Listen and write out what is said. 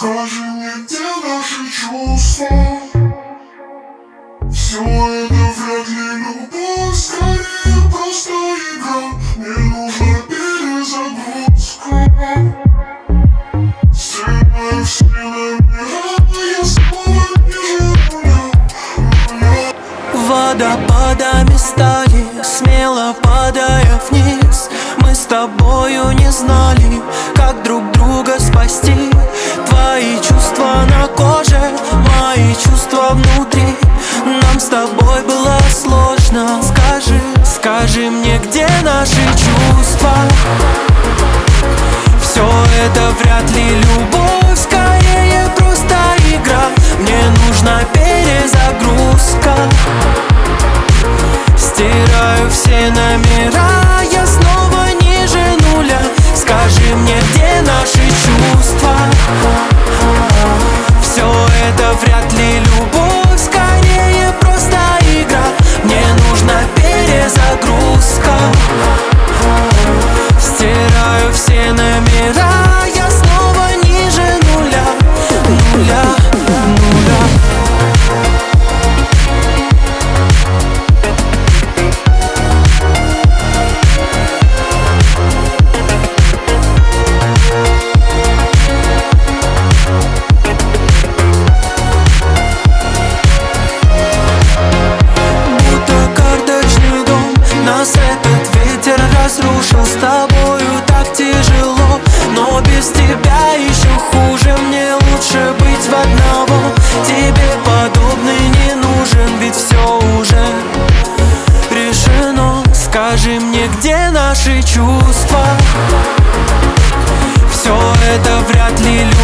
Скажи мне, где наши чувства? Все это вряд ли любовь, скорее просто игра. Мне нужна перезагрузка. Стираю все номера, я снова ниже нуля. Водопадами стали, смело падая вниз. Мы с тобою не знали, как друг друга спасти. Твои чувства на коже, мои чувства внутри. Нам с тобой было сложно. Скажи мне, где наши чувства? Все это вряд ли любовь, скорее просто игра. Мне нужна перезагрузка. Стираю все номера, я снова ниже нуля. Скажи мне, где наши чувства? Все это вряд ли любовь, скорее просто игра. Мне нужна перезагрузка. Стираю все номера, я снова ниже нуля. Нуля. Этот ветер разрушил, с тобою так тяжело. Но без тебя еще хуже, мне лучше быть в одного. Тебе подобный не нужен, ведь все уже решено. Скажи мне, где наши чувства? Все это вряд ли